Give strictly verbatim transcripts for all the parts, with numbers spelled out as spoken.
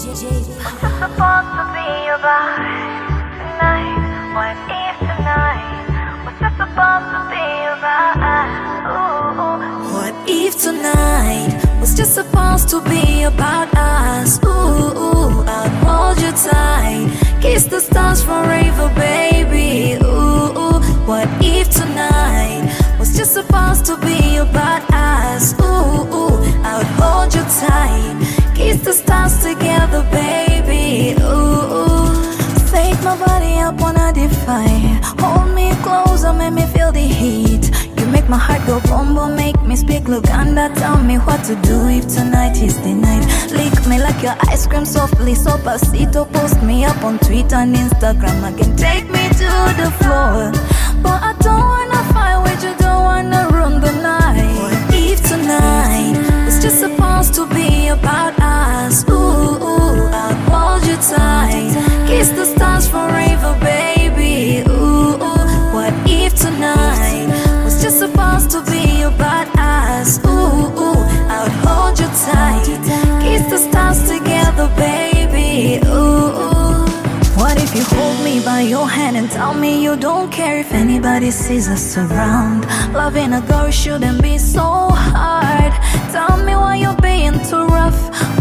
What's this supposed to be about tonight? What if tonight? What's this supposed to be about? Ooh. What if tonight was just supposed to be about us? Ooh, ooh, I'll hold you tight, kiss the stars forever, baby. Ooh, ooh. What if tonight was just supposed to be about us? Ooh, ooh, I'll hold you tight, kiss the stars together, baby. Ooh, ooh. Take my body up on a defy, hold me closer, make me feel the heat. You make my heart go boom boom, make me speak Luganda. Tell me what to do if tonight is the night. Lick me like your ice cream softly, so pasito. Post me up on Twitter and Instagram again. Take me to the floor, but I don't wanna fight with you, don't wanna ruin the night. What if tonight was just supposed to be about us? Ooh, ooh, I'll hold you tight, kiss the stars forever, baby. Ooh, ooh. What if tonight was just supposed to be about us? Ooh, ooh, I'll hold you tight, kiss the stars together, baby. Ooh, ooh. What if you hold me by your hand and tell me you don't care if anybody sees us around? Loving a girl shouldn't be so hard. Tell me why you're being too rough.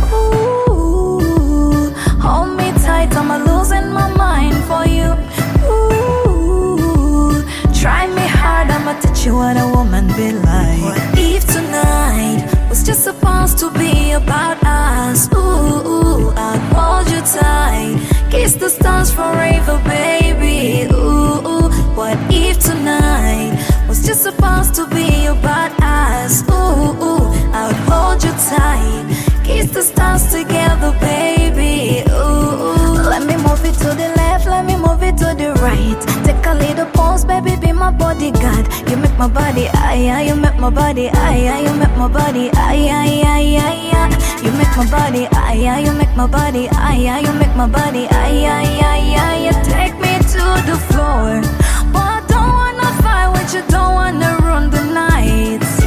Ooh, hold me tight, I'm losing my mind for you. Ooh, try me hard, I'ma teach you what a woman be like. What if tonight was just supposed to be about us? Ooh, ooh, I'll hold you tight, kiss the stars forever, baby. Ooh, ooh. What if tonight was just supposed to be about us? Ooh, ooh, I'll hold you tight, kiss the stars together, baby. Ooh, ooh. Let me move it to the left, let me move it to the right. Take a little pause, baby, be my bodyguard. You make my body, aye, aye, you make my body, aye, aye, you make my body, aye, aye, aye, aye, aye. You make my body, aye, aye, you make my body, aye, aye, you make my body, aye, aye, aye, aye. You take me to the floor, but I don't wanna fight with you, don't wanna ruin the night.